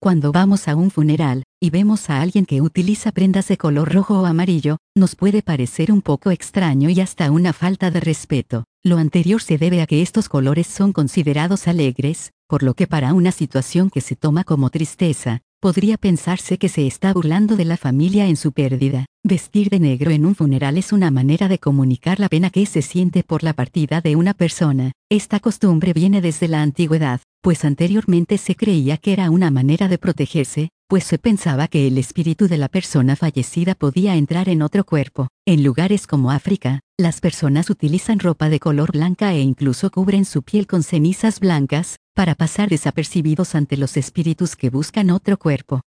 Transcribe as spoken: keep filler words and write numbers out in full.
Cuando vamos a un funeral, y vemos a alguien que utiliza prendas de color rojo o amarillo, nos puede parecer un poco extraño y hasta una falta de respeto. Lo anterior se debe a que estos colores son considerados alegres, por lo que para una situación que se toma como tristeza, podría pensarse que se está burlando de la familia en su pérdida. Vestir de negro en un funeral es una manera de comunicar la pena que se siente por la partida de una persona. Esta costumbre viene desde la antigüedad, pues anteriormente se creía que era una manera de protegerse, pues se pensaba que el espíritu de la persona fallecida podía entrar en otro cuerpo. En lugares como África, las personas utilizan ropa de color blanca e incluso cubren su piel con cenizas blancas, para pasar desapercibidos ante los espíritus que buscan otro cuerpo.